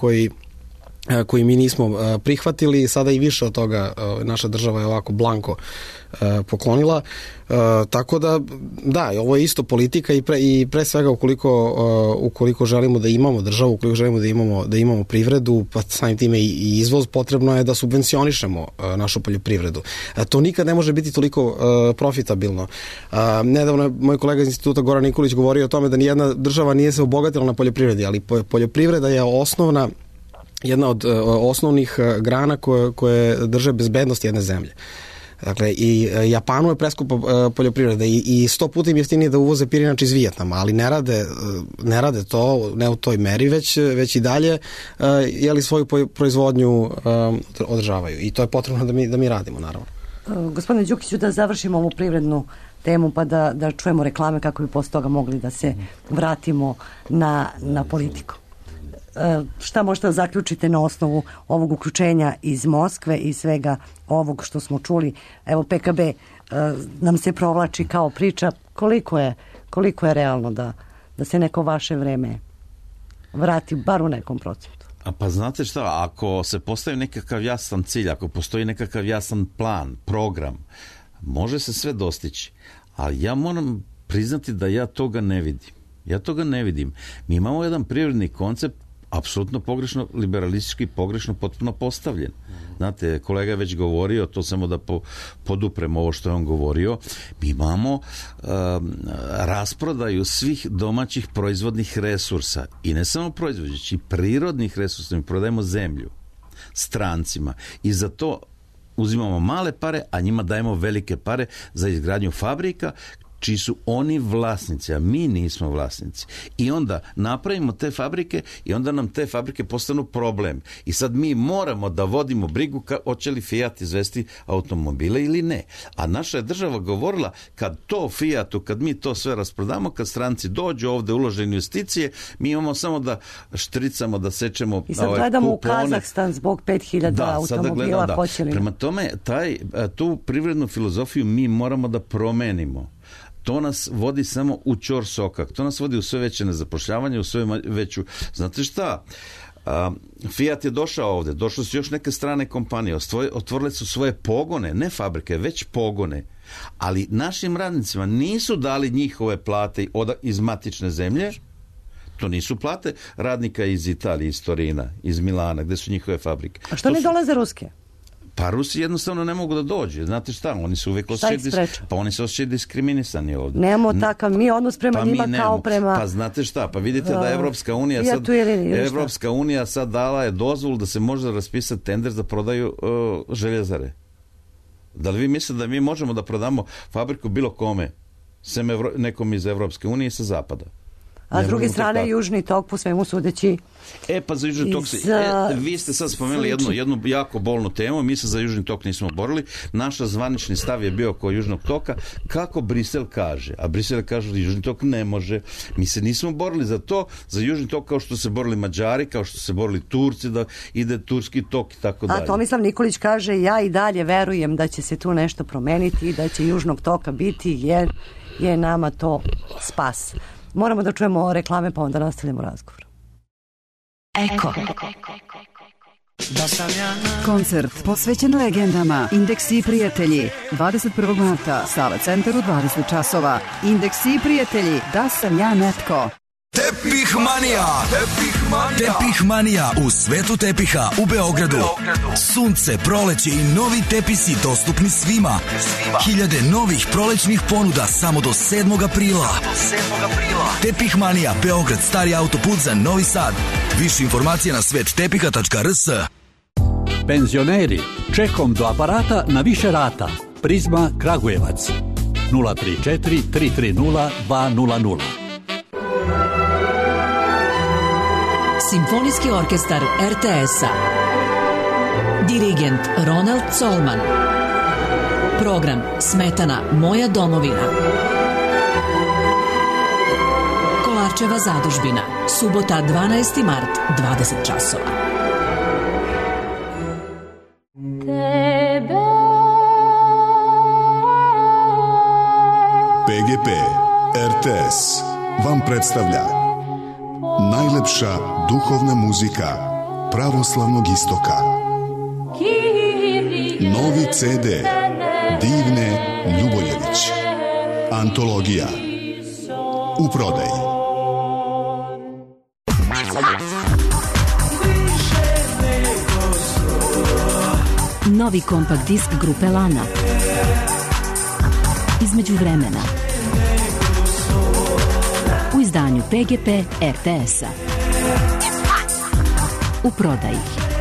koji mi nismo prihvatili. Sada i više od toga naša država je ovako blanko poklonila. Tako da, ovo je isto politika i pre svega ukoliko želimo da imamo državu, ukoliko želimo da imamo privredu, pa samim time i izvoz, potrebno je da subvencionišemo našu poljoprivredu. To nikad ne može biti toliko profitabilno. Nedavno je moj kolega iz instituta Goran Nikolić govorio o tome da nijedna država nije se obogatila na poljoprivredi, ali poljoprivreda je jedna od osnovnih grana koje drže bezbednost jedne zemlje. Dakle, i Japanu je preskupa poljoprivreda i 100 puta im jeftinije da uvoze pirinač iz Vijetnama, ali ne rade to, ne u toj meri, već i dalje svoju proizvodnju održavaju. I to je potrebno da mi radimo, naravno. Gospodine Đukiću, da završimo ovu privrednu temu pa da čujemo reklame kako bi posle toga mogli da se vratimo na politiku. Šta možete da zaključite na osnovu ovog uključenja iz Moskve i svega ovog što smo čuli? Evo, PKB nam se provlači kao priča. Koliko je realno da se neko vaše vreme vrati bar u nekom procentu? Pa znate šta, ako se postavi nekakav jasan cilj, ako postoji nekakav jasan plan, program, može se sve dostići. Ali ja moram priznati da ja toga ne vidim. Mi imamo jedan privredni koncept apsolutno pogrešno, liberalistički pogrešno potpuno postavljen. Znate, kolega je već govorio, to samo da podupremo ovo što je on govorio, mi imamo rasprodaju svih domaćih proizvodnih resursa i ne samo proizvođajući, i prirodnih resursa, mi prodajemo zemlju strancima i za to uzimamo male pare, a njima dajemo velike pare za izgradnju fabrika čiji su oni vlasnici, a mi nismo vlasnici. I onda napravimo te fabrike i onda nam te fabrike postanu problem. I sad mi moramo da vodimo brigu hoće li Fiat izvesti automobile ili ne. A naša je država govorila kad to Fiatu, kad mi to sve rasprodamo, kad stranci dođu ovde, ulože investicije, mi imamo samo da štricamo, da sečemo i sad gledamo kupone. U Kazahstan zbog 5000 automobila. Prema tome, tu privrednu filozofiju mi moramo da promenimo. To nas vodi samo u ćor sokak, to nas vodi u sve veće nezapošljavanje, u sve veću... Znate šta? Fiat je došao ovde, došle su još neke strane kompanije, otvorile su svoje pogone, ne fabrike, već pogone. Ali našim radnicima nisu dali njihove plate iz matične zemlje, to nisu plate radnika iz Italije, iz Torina, iz Milana, gde su njihove fabrike. A što ne dolaze ruske? Pa Rusi jednostavno ne mogu da dođu. Znate šta, oni su uvijek oni se osjećaju diskriminisani ovdje. Nemamo takav mi odnos prema njima kao prema... Pa znate šta, pa vidite da Evropska unija sad dala je dozvolu da se može raspisati tender za prodaju željezare. Da li vi mislite da mi možemo da prodamo fabriku bilo kome, sem nekom iz Evropske unije i sa zapada? A s druge strane, Južni tok, po svemu sudeći... Pa za Južni tok vi ste sad spomenuli jednu jako bolnu temu, mi se za Južni tok nismo borili, naš zvanični stav je bio oko Južnog toka, kako Brisel kaže, a Brisel kaže da Južni tok ne može, mi se nismo borili za to, za Južni tok kao što se borili Mađari, kao što se borili Turci, da ide Turski tok i tako dalje. A Tomislav Nikolić kaže, ja i dalje verujem da će se tu nešto promeniti i da će Južnog toka biti, jer je nama to spas. Moramo da čujemo reklame, pa onda nastavljamo razgovor. Eko. Koncert posvećen legendama Indeksi i prijatelji 21. marta, Sava centar u 20 časova. Indeksi i prijatelji, da sam ja netko. Tepih Manija u svetu tepiha u Beogradu. Sunce, proleće i novi tepisi dostupni svima. Hiljade novih prolećnih ponuda samo do 7. aprila. Tepih Manija, Beograd, stari autoput za Novi Sad. Više informacija na svettepiha.rs. Penzioneri, čekom do aparata na više rata. Prizma Kragujevac 034 330 200. Simfonijski orkestar RTS-a. Dirigent Ronald Colman. Program Smetana Moja domovina. Kolarčeva zadužbina. Subota 12. mart, 20 časova. PGP RTS vam predstavlja najlepša duhovna muzika pravoslavnog istoka. Novi CD Divne Ljuboljević. Antologija. U prodaji. Novi kompakt disk grupe Lana. Između vremena. U izdanju PGP RTS-a. U prodaji.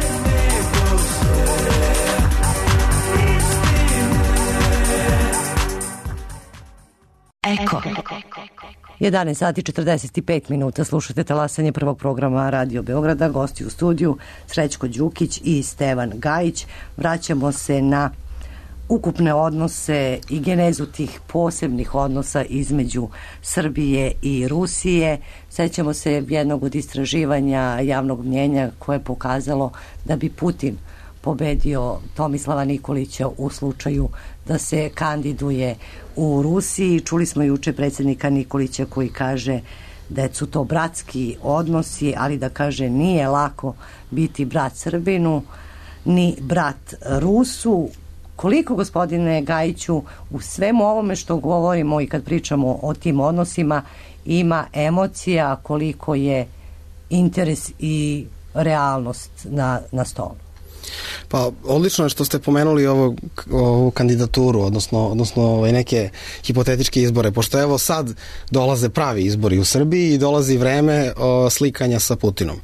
Eko. 11 sati 45 minuta, slušate talasanje prvog programa Radio Beograda, gosti u studiju Srećko Đukić i Stevan Gajić. Vraćamo se na ukupne odnose i genezu tih posebnih odnosa između Srbije i Rusije. Sećamo se jednog od istraživanja javnog mnjenja koje je pokazalo da bi Putin pobedio Tomislava Nikolića u slučaju da se kandiduje u Rusiji. Čuli smo juče predsjednika Nikolića koji kaže da su to bratski odnosi, ali da kaže nije lako biti brat Srbinu ni brat Rusu. Koliko, gospodine Gajiću, u svemu ovome što govorimo i kad pričamo o tim odnosima ima emocija, koliko je interes i realnost na stolu? Pa, odlično je što ste pomenuli ovu kandidaturu, odnosno neke hipotetičke izbore, pošto evo sad dolaze pravi izbori u Srbiji i dolazi vreme slikanja sa Putinom.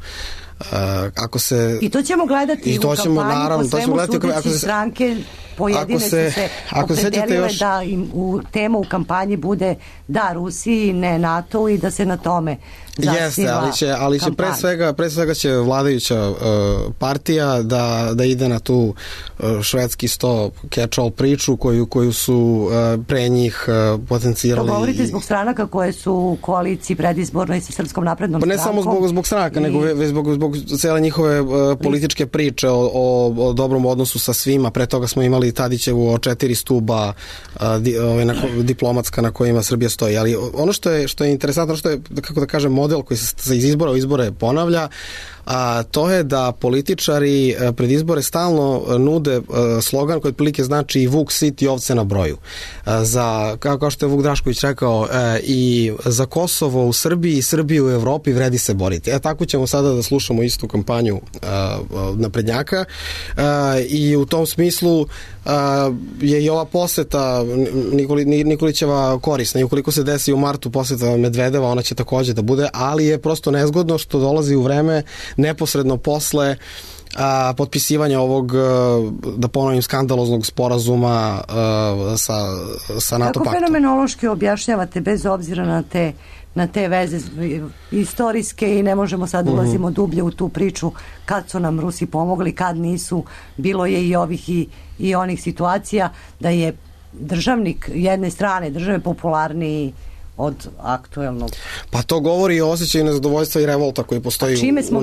I to ćemo gledati u kampanji, po svemu sudeći stranke pojedine su se opredelile da im tema u kampanji bude da Rusiji, ne NATO i da se na tome zasniva ali će pre svega će vladajuća partija da ide na tu švedski sto catch-all priču koju su pre njih potencijali. To govorite zbog stranaka koje su u koaliciji predizbornoj sa Srpskom naprednom strankom? Pa ne samo zbog stranaka, nego zbog cele njihove političke priče o dobrom odnosu sa svima. Pre toga smo imali Tadićevu o 4 stuba diplomatska na kojima Srbija stoji. Ali ono što je interesantno, što je, kako da kažem, model koji se iz izbora u izbore ponavlja, a to je da političari pred izbore stalno nude slogan koji otprilike znači i vuk sit i ovce na broju. Kao što je Vuk Drašković rekao, i za Kosovo u Srbiji i Srbiju u Evropi vredi se boriti. Tako ćemo sada da slušamo istu kampanju naprednjaka i u tom smislu je i ova poseta Nikolićeva korisna i ukoliko se desi u martu poseta Medvedeva, ona će takođe da bude, ali je prosto nezgodno što dolazi u vreme neposredno posle potpisivanja ovog, da ponovim, skandaloznog sporazuma sa NATO paktom. Kako fenomenološki objašnjavate, bez obzira na te veze istorijske, i ne možemo sad ulazimo dublje u tu priču kad su nam Rusi pomogli, kad nisu, bilo je i ovih i onih situacija da je državnik jedne strane države popularniji od aktuelnog. Pa to govori o osjećaju nezadovoljstva i revolta koji postoji u narodu. Čime smo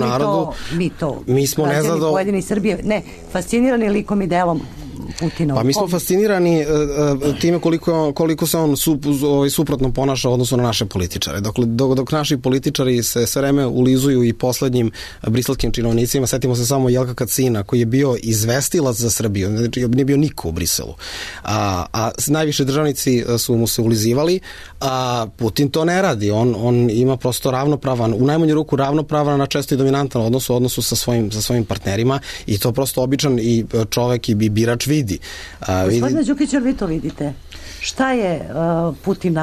mi smo nezadovoljni pojedini Srbije, fascinirani likom i delom Putinov. Pa mi smo fascinirani time koliko se on suprotno ponaša u odnosu na naše političare. Dok naši političari se sve vreme ulizuju i poslednjim briselskim činovnicima, setimo se samo Jelka Kacina koji je bio izvestilac za Srbiju, znači nije bio niko u Briselu. A najviše državnici su mu se ulizivali, a Putin to ne radi. On ima prosto ravnopravan, u najmanju ruku ravnopravan, a često i dominantan odnosu sa svojim partnerima, i to prosto običan i čovek i birač vidi. Gospodine Đukić, vi to vidite? Šta je Putin nama?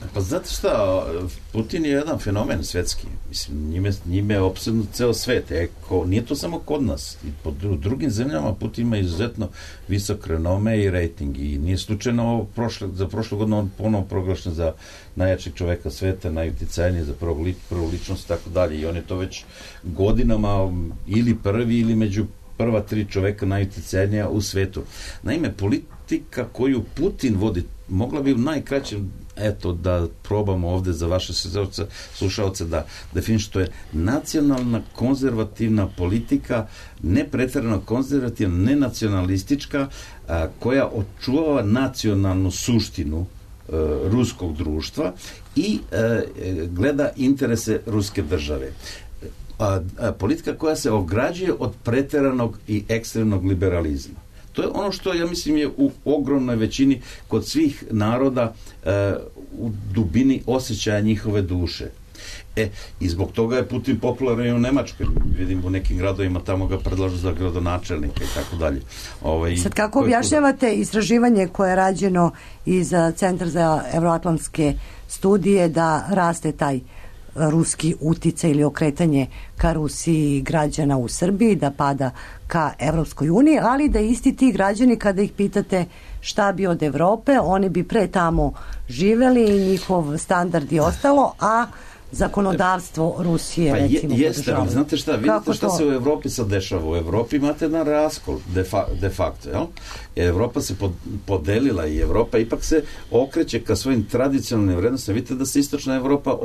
Pa znate šta, Putin je jedan fenomen svetski. Mislim, njime je opsednut ceo svet. Nije to samo kod nas. I po drugim zemljama Putin ima izuzetno visok renome i rejting. I nije slučajno za prošlu godinu on ponovo proglašen za najjačeg čoveka sveta, najuticajniji za prvu ličnost i tako dalje. I on je to već godinama ili prvi ili među prva 3 čoveka najuticajnija u svetu. Naime, politika koju Putin vodi, mogla bi u najkraćem, da probamo ovde za vaše slušalce da definiš, to je nacionalna konzervativna politika, ne preterano konzervativna, ne nacionalistička, koja očuvava nacionalnu suštinu ruskog društva i gleda interese ruske države. Politika koja se ograđuje od preteranog i ekstremnog liberalizma. To je ono što, ja mislim, je u ogromnoj većini kod svih naroda u dubini osjećaja njihove duše. I zbog toga je Putin popularan i u Nemačkoj. Vidim, u nekim gradovima tamo ga predlažu za gradonačelnika i tako dalje. Sad, kako objašnjavate istraživanje koje je rađeno iz Centra za evroatlantske studije da raste taj ruski uticaj ili okretanje ka Rusiji građana u Srbiji, da pada ka Evropskoj uniji, ali da isti ti građani, kada ih pitate šta bi od Evrope, oni bi pre tamo živeli i njihov standard je ostalo, a zakonodavstvo Rusije recimo podržavaju. Znate šta, vidite šta se u Evropi sad dešava. U Evropi imate jedan raskol de facto, jel? Evropa se podelila i Evropa ipak se okreće ka svojim tradicionalnim vrednostima. Vidite da se istočna Evropa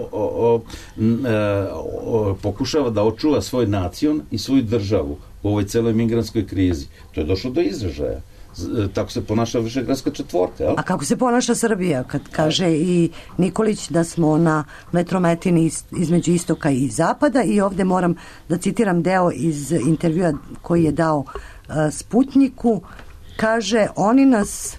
pokušava da očuva svoj nacion i svoju državu u ovoj celoj migrantskoj krizi. To je došlo do izražaja. Tako se ponaša Višegradska četvorka, jel? A kako se ponaša Srbija, kad kaže i Nikolić da smo na vetrometini između istoka i zapada, i ovde moram da citiram deo iz intervjua koji je dao Sputniku, kaže, oni nas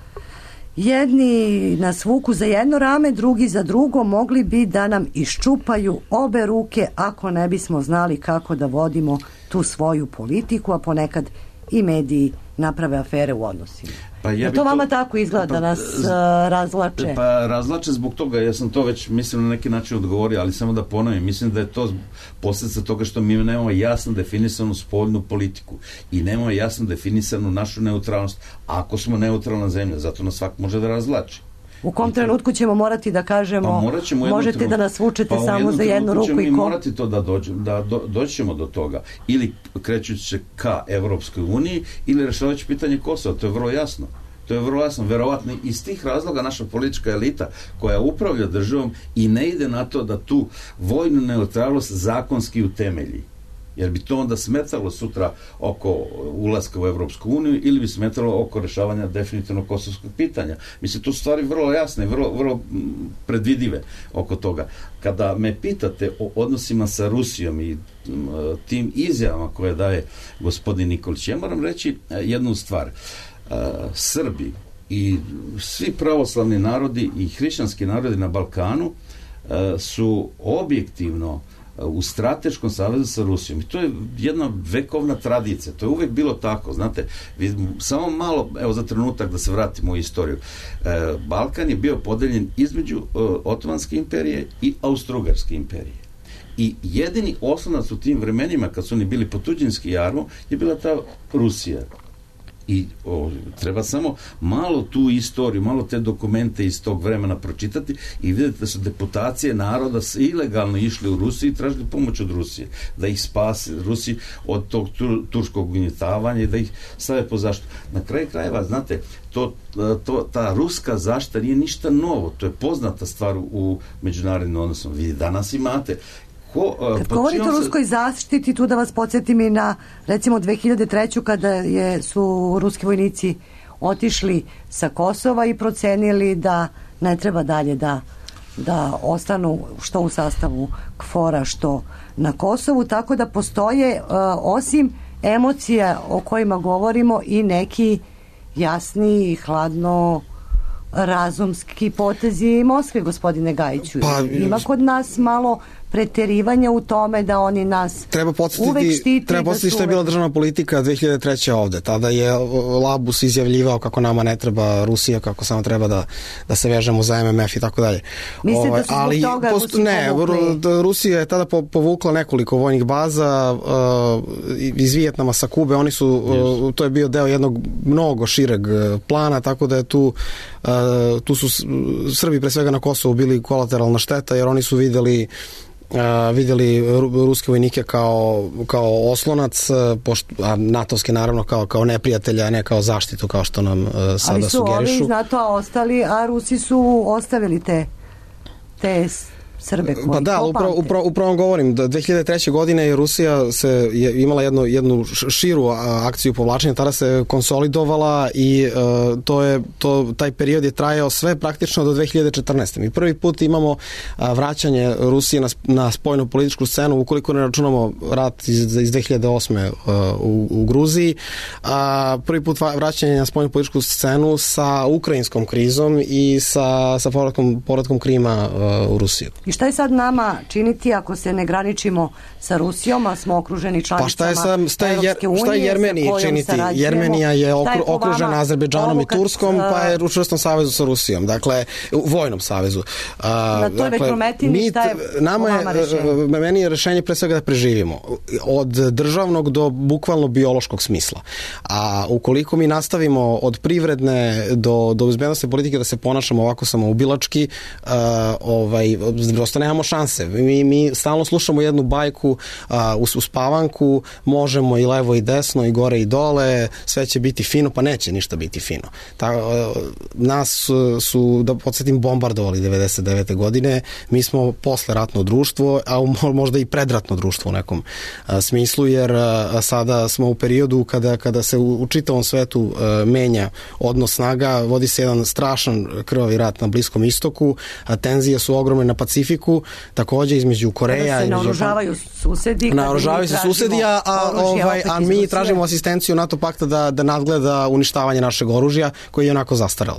jedni nas vuku za jedno rame, drugi za drugo, mogli bi da nam iščupaju obe ruke ako ne bismo znali kako da vodimo tu svoju politiku, a ponekad i mediji naprave afere u odnosima. To vama tako izgleda da nas razlače? Pa razlače zbog toga, ja sam to već mislim na neki način odgovorio, ali samo da ponovim, mislim da je to posljedica toga što mi nemamo jasno definisanu spoljnu politiku i nemamo jasno definisanu našu neutralnost, ako smo neutralna zemlja, zato nas svak može da razlači. U kom trenutku ćemo morati da kažemo možete da nas vučete samo za jednu ruku i kom? Morati to da doćemo do toga. Ili krećući se ka Evropskoj uniji ili rešavajući pitanje Kosova. To je vrlo jasno. Verovatno iz tih razloga naša politička elita koja upravlja državom i ne ide na to da tu vojnu neutralnost zakonski utemelji. Jer bi to onda smetalo sutra oko ulaska u Evropsku uniju ili bi smetalo oko rešavanja definitivno kosovskog pitanja. Mislim, to su stvari vrlo jasne, vrlo predvidive oko toga. Kada me pitate o odnosima sa Rusijom i tim izjavama koje daje gospodin Nikolić, ja moram reći jednu stvar. Srbi i svi pravoslavni narodi i hrišćanski narodi na Balkanu su objektivno u strateškom savezu sa Rusijom. I to je jedna vekovna tradicija. To je uvek bilo tako. Znate, samo malo, evo za trenutak da se vratimo u istoriju. Balkan je bio podeljen između Otomanske imperije i Austro-Ugarske imperije. I jedini oslonac u tim vremenima, kad su oni bili pod tuđinskim jarmom, je bila ta Rusija. I treba samo malo tu istoriju, malo te dokumente iz tog vremena pročitati i vidjeti da su deputacije naroda ilegalno išli u Rusiju i tražili pomoć od Rusije, da ih spase Rusi od tog turskog ugnjetavanja i da ih stave po zaštitu. Na kraju krajeva, znate, ta ruska zaštita nije ništa novo, to je poznata stvar u međunarodnim odnosima. Vi danas imate kad govorite o ruskoj zaštiti, tu da vas podsjetim i na recimo 2003. kada su ruski vojnici otišli sa Kosova i procenili da ne treba dalje da ostanu što u sastavu KFOR-a, što na Kosovu, tako da postoje osim emocija o kojima govorimo i neki jasni i hladno razumski potezi Moskve, gospodine Gajiću. Ima kod nas malo preterivanja u tome da oni nas uvek štiti. Treba podsjetiti što je bila državna politika 2003. ovde. Tada je Labus izjavljivao kako nama ne treba Rusija, kako samo treba da se vežemo za MMF i tako dalje. Mislite da su zbog toga Rusi povukli? Rusija je tada povukla nekoliko vojnih baza iz Vijetnama, sa Kube. Oni su, to je bio deo jednog mnogo šireg plana, tako da je tu su Srbi pre svega na Kosovu bili kolateralna šteta, jer oni su videli ruske vojnike kao oslonac, a natovske naravno kao neprijatelja, a ne kao zaštitu, kao što nam sada sugerišu. Ali su ovi iz NATO ostali, a Rusi su ostavili te Srbe koji upravo govorim da 2003. godine je Rusija je imala jednu širu akciju povlačenja, tada se konsolidovala i taj period je trajao sve praktično do 2014. Mi prvi put imamo vraćanje Rusije na spoljnu političku scenu, ukoliko ne računamo rat iz 2008. u Gruziji, prvi put vraćanje na spoljnu političku scenu sa ukrajinskom krizom i sa povratkom Krima u Rusiju. I šta je sad nama činiti ako se ne graničimo sa Rusijom, a smo okruženi članicama Europske unije? Šta je Jermeniji činiti? Jermenija je okružena Azerbejdžanom i Turskom, pa je u čvrstom savezu sa Rusijom, dakle, u vojnom savezu. Na toj vetrometini šta je vama rešenje? Meni je rešenje pre svega da preživimo. Od državnog do bukvalno biološkog smisla. A ukoliko mi nastavimo od privredne do bezbednosne politike da se ponašamo ovako samoubilački, prosto nemamo šanse. Mi stalno slušamo jednu bajku u spavanku, možemo i levo i desno, i gore i dole, sve će biti fino, pa neće ništa biti fino. Nas su, da podsjetim, bombardovali 99. godine, mi smo posleratno društvo, a možda i predratno društvo u nekom smislu, jer sada smo u periodu kada se u čitavom svetu menja odnos snaga, vodi se jedan strašan krvavi rat na Bliskom istoku, tenzije su ogromne na Pacifiku, takođe između Koreja i naoružavaju se susedi, a mi tražimo asistenciju NATO pakta da nadgleda uništavanje našeg oružja koji je onako zastaralo.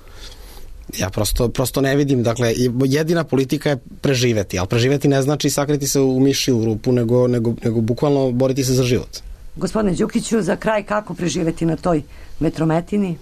Ja prosto ne vidim, dakle, jedina politika je preživeti, ali preživeti ne znači sakriti se u mišiju rupu, nego bukvalno boriti se za život. Gospodine Đukiću, za kraj, kako preživeti na toj vetrometini?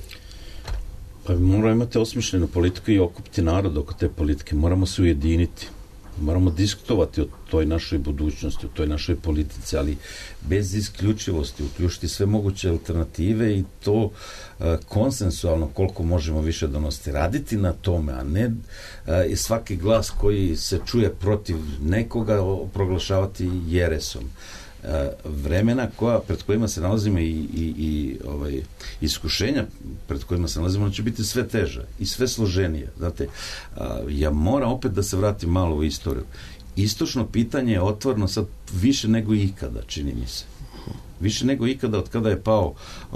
Pa moramo imati osmišljenu politiku i okupiti narod oko te politike. Moramo se ujediniti. Moramo diskutovati o toj našoj budućnosti, o toj našoj politici, ali bez isključivosti, uključiti sve moguće alternative i to konsensualno koliko možemo više donositi. Raditi na tome, a ne svaki glas koji se čuje protiv nekoga proglašavati jeresom. Vremena pred kojima se nalazimo i iskušenja pred kojima se nalazimo će biti sve teže i sve složenije. Znate, ja moram opet da se vratim malo u istoriju. Istočno pitanje je otvoreno sad više nego ikada, čini mi se. Više nego ikada od kada je pao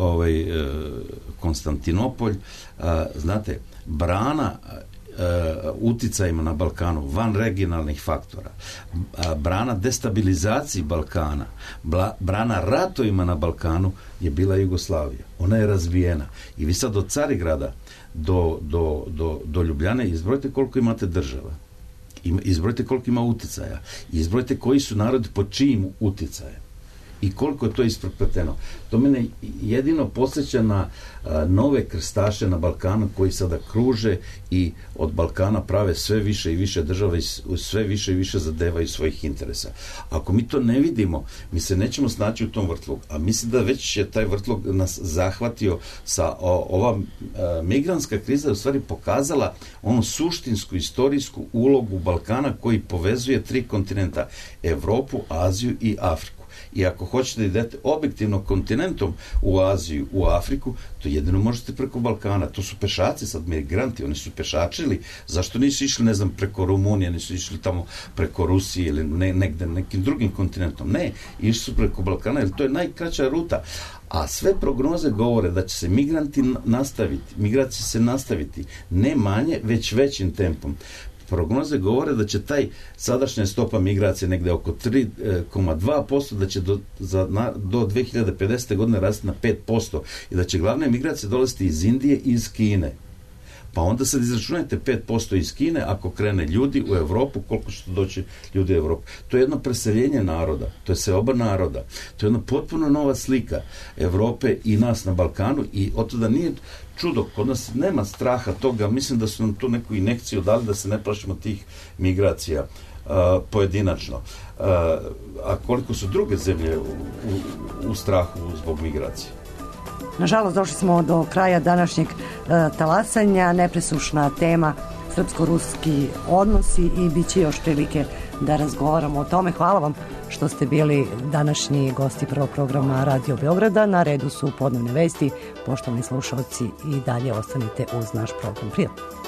Konstantinopolj. Znate, brana uticajima na Balkanu, van regionalnih faktora, brana destabilizaciji Balkana, brana ratovima na Balkanu je bila Jugoslavija. Ona je razbijena. I vi sad od Carigrada do Ljubljane izbrojite koliko imate država. Izbrojite koliko ima uticaja. Izbrojite koji su narodi pod čijim uticajem. I koliko je to isprepleteno. To mene jedino podsjeća na nove krstaše na Balkanu koji sada kruže i od Balkana prave sve više i više država i sve više i više zadevaju svojih interesa. Ako mi to ne vidimo, mi se nećemo snaći u tom vrtlogu. A mislim da već je taj vrtlog nas zahvatio sa ova migrantska kriza je u stvari pokazala onu suštinsku, istorijsku ulogu Balkana koji povezuje 3 kontinenta. Evropu, Aziju i Afriku. I ako hoćete da idete objektivno kontinentom u Aziju, u Afriku, to jedino možete preko Balkana. To su pešaci sad, migranti, oni su pešačili. Zašto nisu išli, ne znam, preko Rumunije, nisu išli tamo preko Rusije ili negde nekim drugim kontinentom? Ne, išli su preko Balkana, jer to je najkraća ruta. A sve prognoze govore da će se migracije se nastaviti, ne manje, već većim tempom. Prognoze govore da će sadašnja stopa migracije negde oko 3,2%, da će do 2050. godine rasti na 5% i da će glavne migracije dolaziti iz Indije i iz Kine. Pa onda sad izračunajte 5% iz Kine, ako krene ljudi u Evropu, koliko će to doći ljudi u Evropu. To je jedno preseljenje naroda, to je seoba naroda, to je jedna potpuno nova slika Evrope i nas na Balkanu i od toga nije čudo, kod nas nema straha toga, mislim da su nam tu neku injekciju dali da se ne plašimo tih migracija pojedinačno. A koliko su druge zemlje u strahu zbog migracije? Nažalost, došli smo do kraja današnjeg talasanja, nepresušna tema srpsko-ruski odnosi i bit će još prilike da razgovaramo o tome. Hvala vam što ste bili današnji gosti prvog programa Radio Beograda. Na redu su podnevne vesti. Poštovani slušalci, i dalje ostanite uz naš program. Prijatno.